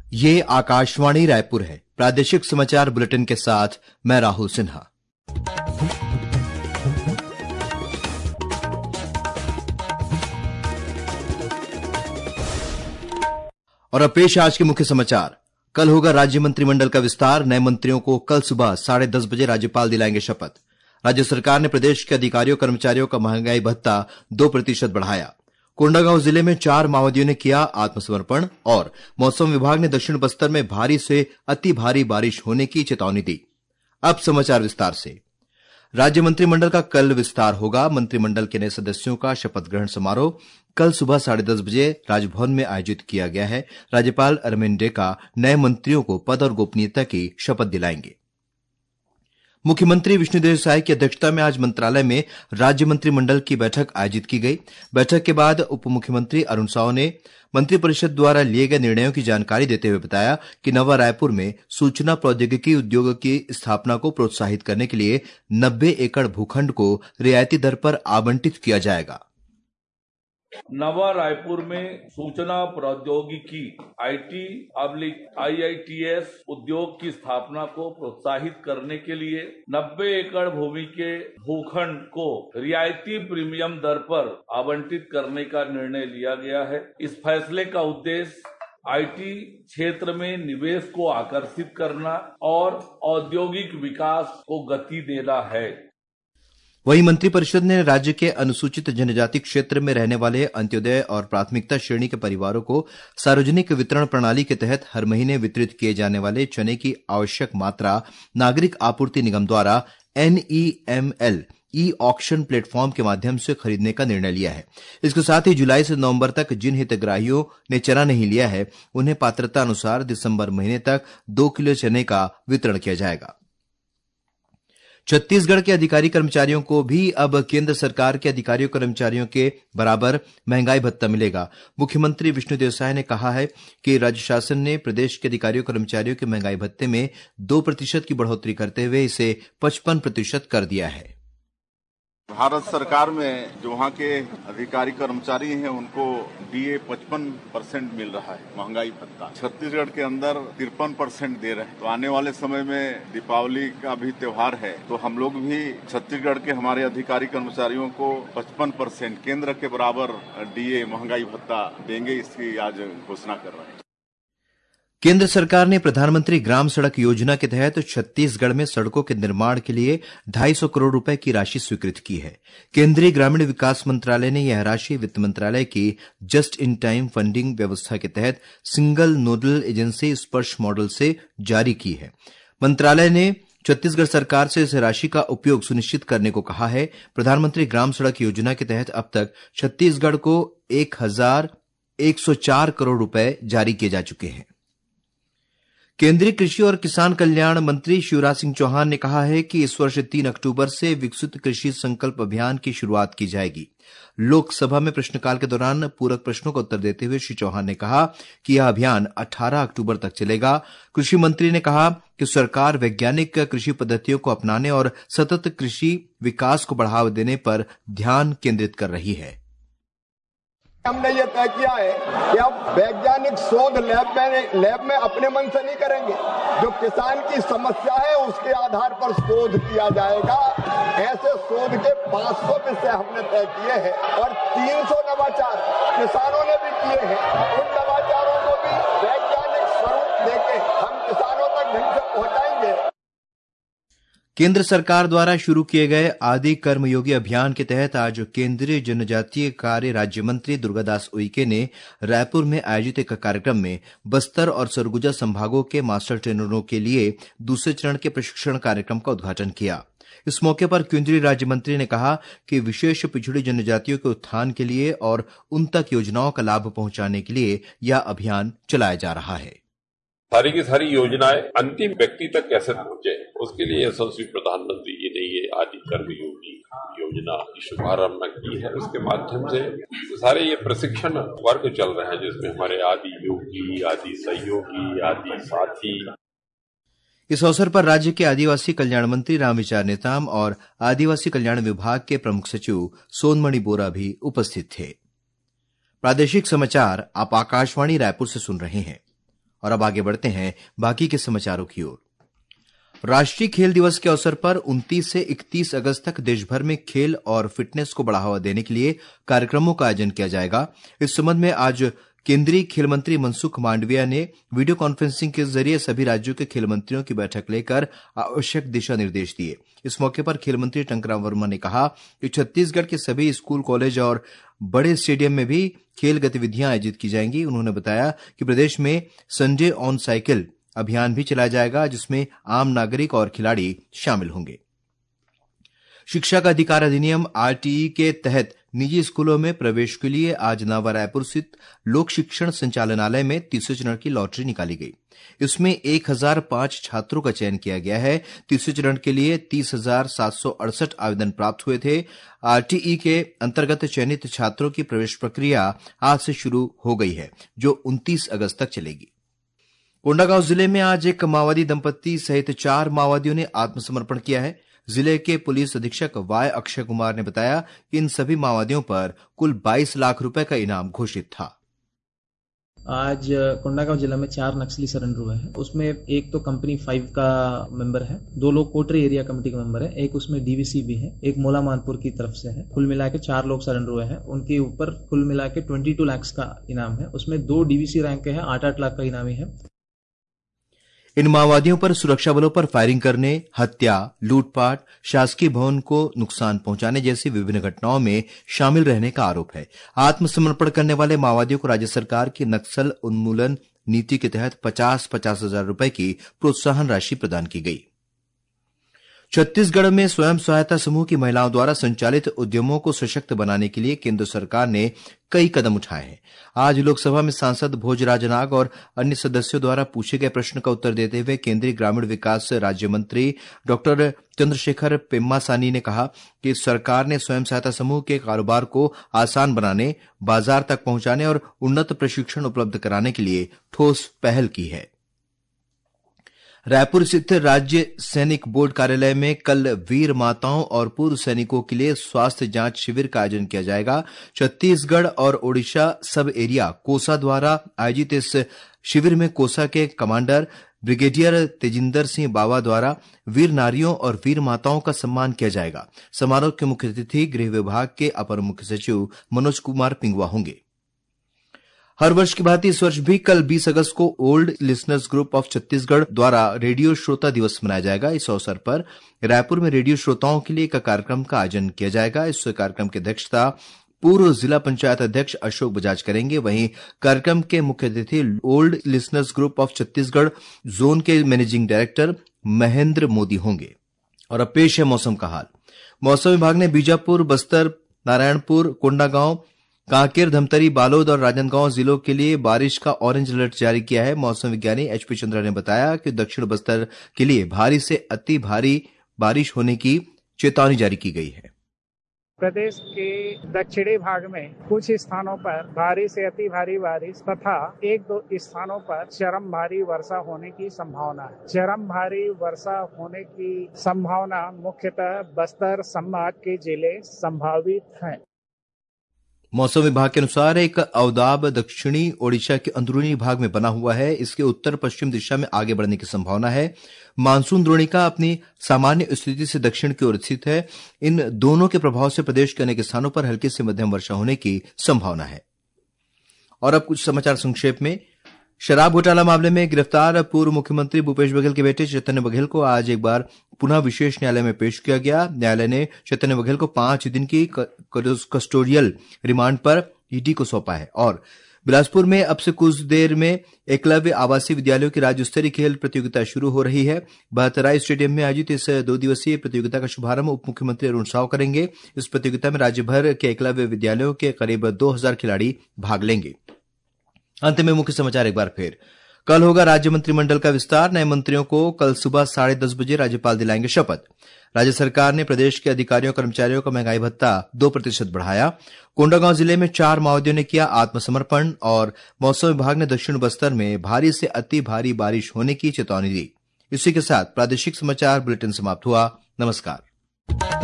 ये आकाशवाणी रायपुर है। प्रादेशिक समाचार बुलेटिन के साथ मैं राहुल सिन्हा। और अब पेश आज के मुख्य समाचार। कल होगा राज्य मंत्रिमंडल का विस्तार। नए मंत्रियों को कल सुबह 10:30 बजे राज्यपाल दिलाएंगे शपथ। राज्य सरकार ने प्रदेश के अधिकारियों कर्मचारियों का महंगाई भत्ता 2% बढ़ाया। कोंडागांव जिले में 4 माओवादियों ने किया आत्मसमर्पण। और मौसम विभाग ने दक्षिण बस्तर में भारी से अति भारी बारिश होने की चेतावनी दी। अब समाचार विस्तार से। राज्य मंत्रिमंडल का कल विस्तार होगा। मंत्रिमंडल के नए सदस्यों का शपथ ग्रहण समारोह कल सुबह 10:30 बजे राजभवन में आयोजित किया गया है। राज्यपाल अरविंद डेका नए मंत्रियों को पद और गोपनीयता की शपथ दिलाएंगे। मुख्यमंत्री विष्णुदेव साय की अध्यक्षता में आज मंत्रालय में राज्य मंत्रिमंडल की बैठक आयोजित की गई। बैठक के बाद उप मुख्यमंत्री अरुण साव ने मंत्रिपरिषद द्वारा लिए गए निर्णयों की जानकारी देते हुए बताया कि नवा रायपुर में सूचना प्रौद्योगिकी उद्योग की स्थापना को प्रोत्साहित करने के लिए 90 एकड़ भूखंड को रियायती दर पर आवंटित किया जाएगा। नवा रायपुर में सूचना प्रौद्योगिकी IITS उद्योग की स्थापना को प्रोत्साहित करने के लिए 90 एकड़ भूमि के भूखंड को रियायती प्रीमियम दर पर आवंटित करने का निर्णय लिया गया है। इस फैसले का उद्देश्य IT क्षेत्र में निवेश को आकर्षित करना और औद्योगिक विकास को गति देना है। वहीं मंत्रिपरिषद ने राज्य के अनुसूचित जनजाति क्षेत्र में रहने वाले अंत्योदय और प्राथमिकता श्रेणी के परिवारों को सार्वजनिक वितरण प्रणाली के तहत हर महीने वितरित किए जाने वाले चने की आवश्यक मात्रा नागरिक आपूर्ति निगम द्वारा NEML ऑक्शन प्लेटफॉर्म के माध्यम से खरीदने का निर्णय लिया है। इसके साथ ही जुलाई से नवंबर तक जिन हितग्राहियों ने चना नहीं लिया है उन्हें पात्रता अनुसार दिसंबर महीने तक 2 किलो चने का वितरण किया जाएगा। छत्तीसगढ़ के अधिकारी कर्मचारियों को भी अब केंद्र सरकार के अधिकारियों कर्मचारियों के बराबर महंगाई भत्ता मिलेगा। मुख्यमंत्री विष्णुदेव साय ने कहा है कि राज्य शासन ने प्रदेश के अधिकारियों कर्मचारियों के महंगाई भत्ते में 2% की बढ़ोतरी करते हुए इसे 55% कर दिया है। भारत सरकार में जो वहाँ के अधिकारी कर्मचारी हैं उनको DA 55% मिल रहा है महंगाई भत्ता। छत्तीसगढ़ के अंदर 53% दे रहे हैं। तो आने वाले समय में दीपावली का भी त्योहार है तो हम लोग भी छत्तीसगढ़ के हमारे अधिकारी कर्मचारियों को 55% केंद्र के बराबर DA महंगाई भत्ता देंगे, इसकी आज घोषणा कर रहे हैं। केंद्र सरकार ने प्रधानमंत्री ग्राम सड़क योजना के तहत छत्तीसगढ़ में सड़कों के निर्माण के लिए 250 करोड़ रुपए की राशि स्वीकृत की है। केंद्रीय ग्रामीण विकास मंत्रालय ने यह राशि वित्त मंत्रालय की जस्ट इन टाइम फंडिंग व्यवस्था के तहत single nodal agency Sparsh model से जारी की है। मंत्रालय ने छत्तीसगढ़ सरकार से इस राशि का उपयोग सुनिश्चित करने को कहा है। प्रधानमंत्री ग्राम सड़क योजना के तहत अब तक छत्तीसगढ़ को 1,104 करोड़ रुपए जारी किए जा चुके हैं। केंद्रीय कृषि और किसान कल्याण मंत्री शिवराज सिंह चौहान ने कहा है कि इस वर्ष 3 अक्टूबर से विकसित कृषि संकल्प अभियान की शुरुआत की जाएगी। लोकसभा में प्रश्नकाल के दौरान पूरक प्रश्नों का उत्तर देते हुए श्री चौहान ने कहा कि यह अभियान 18 अक्टूबर तक चलेगा। कृषि मंत्री ने कहा कि सरकार वैज्ञानिक कृषि पद्धतियों को अपनाने और सतत कृषि विकास को बढ़ावा देने पर ध्यान केंद्रित कर रही है। हमने ये तय किया है कि अब वैज्ञानिक शोध लैब में अपने मन से नहीं करेंगे। जो किसान की समस्या है उसके आधार पर शोध किया जाएगा। ऐसे शोध के 500 विषय हमने तय किए हैं और 300 नवाचार किसानों ने भी किए हैं। उन नवाचारों को भी वैज्ञानिक स्वरूप देके हम किसानों तक ढंग से पहुंचाएंगे। केंद्र सरकार द्वारा शुरू किए गए आदि कर्मयोगी अभियान के तहत आज केंद्रीय जनजातीय कार्य राज्य मंत्री दुर्गादास उइके ने रायपुर में आयोजित एक कार्यक्रम में बस्तर और सरगुजा संभागों के मास्टर ट्रेनरों के लिए दूसरे चरण के प्रशिक्षण कार्यक्रम का उद्घाटन किया। इस मौके पर केंद्रीय राज्य मंत्री ने कहा कि विशेष पिछड़ी जनजातियों के उत्थान के लिए और उन तक योजनाओं का लाभ पहुंचाने के लिए यह अभियान चलाया जा रहा है। सारी की सारी योजनाएं अंतिम व्यक्ति तक कैसे पहुंचे, उसके लिए यशस्वी प्रधानमंत्री जी ने ये आदि कर्मयोगी योजना की शुभारंभ की है। उसके माध्यम से सारे ये प्रशिक्षण वर्ग चल रहे हैं जिसमें हमारे आदि योगी, आदि सहयोगी, आदि साथी। इस अवसर पर राज्य के आदिवासी कल्याण मंत्री रामविचार नेताम और आदिवासी कल्याण विभाग के प्रमुख सचिव सोनमणि बोरा भी उपस्थित थे। प्रादेशिक समाचार आप आकाशवाणी रायपुर से सुन रहे हैं। और अब आगे बढ़ते हैं बाकी के समाचारों की ओर। राष्ट्रीय खेल दिवस के अवसर पर 29 से 31 अगस्त तक देश भर में खेल और फिटनेस को बढ़ावा देने के लिए कार्यक्रमों का आयोजन किया जाएगा। इस संबंध में आज केंद्रीय खेल मंत्री मनसुख मांडविया ने वीडियो कॉन्फ्रेंसिंग के जरिए सभी राज्यों के खेल मंत्रियों की बैठक लेकर आवश्यक दिशा निर्देश दिए। इस मौके पर खेल मंत्री टंकराम वर्मा ने कहा कि छत्तीसगढ़ के सभी स्कूल, कॉलेज और बड़े स्टेडियम में भी खेल गतिविधियां आयोजित की जाएंगी। उन्होंने बताया कि प्रदेश में संडे ऑन साइकिल अभियान भी चलाया जाएगा, जिसमें आम नागरिक और खिलाड़ी शामिल होंगे। शिक्षा का अधिकार अधिनियम आरटीई के तहत निजी स्कूलों में प्रवेश के लिए आज नवा रायपुर स्थित लोक शिक्षण संचालनालय में तीसरे चरण की लॉटरी निकाली गई। इसमें 1005 छात्रों का चयन किया गया है। तीसरे चरण के लिए 30,768 आवेदन प्राप्त हुए थे। आरटीई के अंतर्गत चयनित छात्रों की प्रवेश प्रक्रिया आज से शुरू हो गई है, जो 29 अगस्त तक चलेगी। कोंडागांव जिले में आज एक माओवादी दंपत्ति सहित 4 माओवादियों ने आत्मसमर्पण किया है। जिले के पुलिस अधीक्षक वाय अक्षय कुमार ने बताया कि इन सभी माओवादियों पर कुल 22 लाख रुपए का इनाम घोषित था। आज कोंडागांव जिला में 4 नक्सली सरेंडर हुए हैं। उसमें एक तो कंपनी 5 का मेंबर है, 2 लोग कोटरी एरिया कमेटी का मेंबर है, एक उसमें डीवीसी भी है, एक मोला मानपुर की तरफ से है। कुल मिला के 4 लोग सरेंडर हुए हैं। उनके ऊपर कुल मिला के 22 लाख का इनाम है। उसमें 2 डीवीसी रैंक के हैं, 8-8 लाख का इनामी है। इन माओवादियों पर सुरक्षा बलों पर फायरिंग करने, हत्या, लूटपाट, शासकीय भवन को नुकसान पहुंचाने जैसी विभिन्न घटनाओं में शामिल रहने का आरोप है। आत्मसमर्पण करने वाले माओवादियों को राज्य सरकार की नक्सल उन्मूलन नीति के तहत 50-50 हजार रुपए की प्रोत्साहन राशि प्रदान की गई। छत्तीसगढ़ में स्वयं सहायता समूह की महिलाओं द्वारा संचालित उद्यमों को सशक्त बनाने के लिए केंद्र सरकार ने कई कदम उठाए हैं। आज लोकसभा में सांसद भोजराज नाग और अन्य सदस्यों द्वारा पूछे गए प्रश्न का उत्तर देते हुए केंद्रीय ग्रामीण विकास राज्य मंत्री डॉक्टर चंद्रशेखर पेम्मासानी ने कहा कि सरकार ने स्वयं सहायता समूह के कारोबार को आसान बनाने, बाजार तक पहुंचाने और उन्नत प्रशिक्षण उपलब्ध कराने के लिए ठोस पहल की है। रायपुर स्थित राज्य सैनिक बोर्ड कार्यालय में कल वीर माताओं और पूर्व सैनिकों के लिए स्वास्थ्य जांच शिविर का आयोजन किया जाएगा। छत्तीसगढ़ और ओडिशा सब एरिया कोसा द्वारा आयोजित इस शिविर में कोसा के कमांडर ब्रिगेडियर तेजिंदर सिंह बावा द्वारा वीर नारियों और वीर माताओं का सम्मान किया जाएगा। समारोह के मुख्य अतिथि गृह विभाग के अपर मुख्य सचिव मनोज कुमार पिंगुआ होंगे। हर वर्ष की भांति इस वर्ष भी कल 20 अगस्त को old listeners group of Chhattisgarh द्वारा रेडियो श्रोता दिवस मनाया जाएगा। इस अवसर पर रायपुर में रेडियो श्रोताओं के लिए एक कार्यक्रम का आयोजन किया जाएगा। इस कार्यक्रम की अध्यक्षता पूर्व जिला पंचायत अध्यक्ष अशोक बजाज करेंगे। वहीं कार्यक्रम के मुख्य अतिथि old listeners group of Chhattisgarh zone के मैनेजिंग डायरेक्टर महेंद्र मोदी होंगे। और अब पेश है मौसम का हाल। मौसम विभाग ने बीजापुर, बस्तर, नारायणपुर, कोंडागांव, कांकेर, धमतरी, बालोद और राजनांदगांव जिलों के लिए बारिश का ऑरेंज अलर्ट जारी किया है। मौसम विज्ञानी एचपी चंद्रा ने बताया कि दक्षिण बस्तर के लिए भारी से अति भारी बारिश होने की चेतावनी जारी की गई है। प्रदेश के दक्षिणी भाग में कुछ स्थानों पर भारी से अति भारी बारिश तथा 1-2 स्थानों पर चरम भारी वर्षा होने की संभावना है। चरम भारी वर्षा होने की संभावना मुख्यतः बस्तर संभाग के जिले संभावित हैं। मौसम विभाग के अनुसार एक अवदाब दक्षिणी ओडिशा के अंदरूनी भाग में बना हुआ है। इसके उत्तर पश्चिम दिशा में आगे बढ़ने की संभावना है। मानसून द्रोणिका अपनी सामान्य स्थिति से दक्षिण की ओर स्थित है। इन दोनों के प्रभाव से प्रदेश के अनेक स्थानों पर हल्की से मध्यम वर्षा होने की संभावना है। और अब कुछ समाचार संक्षेप में। शराब घोटाला मामले में गिरफ्तार पूर्व मुख्यमंत्री भूपेश बघेल के बेटे चैतन्य बघेल को आज एक बार पुनः विशेष न्यायालय में पेश किया गया। न्यायालय ने चैतन्य बघेल को 5 दिन की कस्टोडियल रिमांड पर ईडी को सौंपा है। और बिलासपुर में अब से कुछ देर में एकलव्य आवासीय विद्यालयों की राज्य स्तरीय खेल प्रतियोगिता शुरू हो रही है। बहतराई स्टेडियम में आयोजित इस 2 दिवसीय प्रतियोगिता का शुभारंभ उप मुख्यमंत्री अरुण साव करेंगे। इस प्रतियोगिता में राज्य भर के एकलव्य विद्यालयों के करीब 2000 खिलाड़ी भाग लेंगे। अंत में मुख्य समाचार एक बार फिर। कल होगा राज्य मंत्रिमंडल का विस्तार। नए मंत्रियों को कल सुबह 10:30 बजे राज्यपाल दिलाएंगे शपथ। राज्य सरकार ने प्रदेश के अधिकारियों कर्मचारियों का महंगाई भत्ता 2% बढ़ाया। कोंडागांव जिले में 4 माओवादियों ने किया आत्मसमर्पण। और मौसम विभाग ने दक्षिण बस्तर में भारी से अति भारी बारिश होने की चेतावनी दी। इसी के साथ प्रादेशिक समाचार बुलेटिन समाप्त हुआ। नमस्कार।